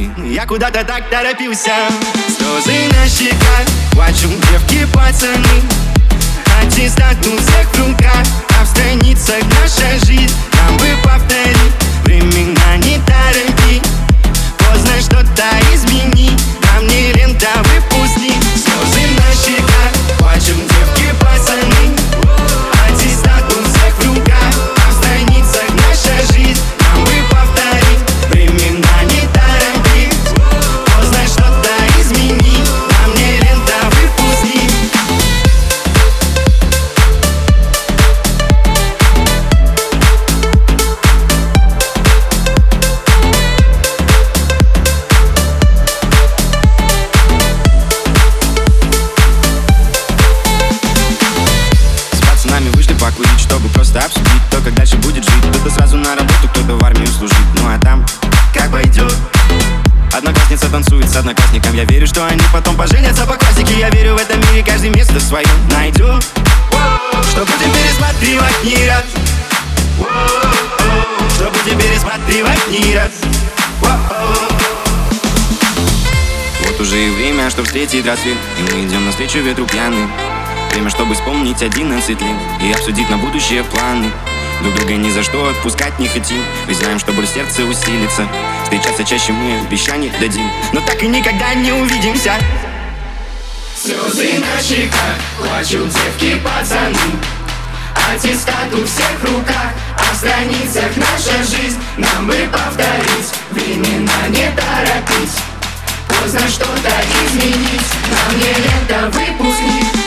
пути. Я куда-то так торопился. Слезы на щеках, плачут девки, пацаны. Аттестат у всех в руках, а в страницах наша жизнь. Нам бы повторить, времена не торопи. Поздно что-то изменить, нам не лента, выпусти. Слезы на щеках, плачут девки, пацаны. Аттестат у всех в руках, а в страницах наша жизнь. Нам бы повторить, времена не торопи. Поздно что-то изменить, нам не лента, выпусти. Вышли покурить, чтобы просто обсудить то, как дальше будет жить. Кто-то сразу на работу, кто-то в армию служит. Ну а там как пойдет. Одноклассница танцует с одноклассником. Я верю, что они потом поженятся по классике. Я верю, в этом мире каждый место свое найдет. Что будем пересматривать не раз. Что будем пересматривать не раз. Вот уже и время, чтобы встретить рассвет. И мы идем навстречу ветру пьяным. Время, чтобы вспомнить 11 лет и обсудить на будущее планы. Друг друга ни за что отпускать не хотим, ведь знаем, что боль в сердце усилится. Встречаться чаще мы обещаний дадим, но так и никогда не увидимся. Слезы на щеках, плачут девки, пацаны. Аттестат у всех в руках, а в страницах наша жизнь. Нам бы повторить, времена не торопить. Поздно что-то изменить, нам не лето, выпускник.